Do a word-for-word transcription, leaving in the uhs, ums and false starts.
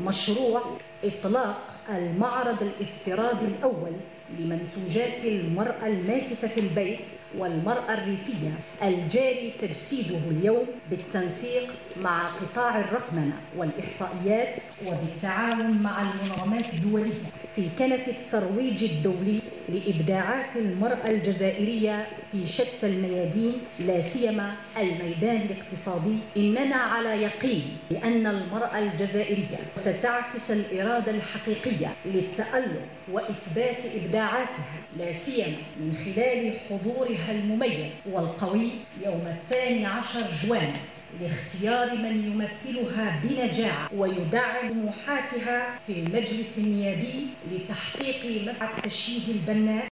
مشروع إطلاق المعرض الافتراضي الأول لمنتوجات المرأة الماكثة في البيت والمرأة الريفية الجاري تجسيده اليوم بالتنسيق مع قطاع الرقمنة والإحصائيات وبالتعاون مع المنظمات الدولية في كنف الترويج الدولي لإبداعات المرأة الجزائرية في شتى الميادين لا سيما الميدان الاقتصادي. إننا على يقين بأن المرأة الجزائرية ستعكس الإرادة الحقيقية للتألق وإثبات إبداعاتها لا سيما من خلال حضورها المميز والقوي يوم الثاني عشر جوان لاختيار من يمثلها بنجاعة ويدعم طموحاتها في المجلس النيابي لتحقيق مسعى التشييد البناء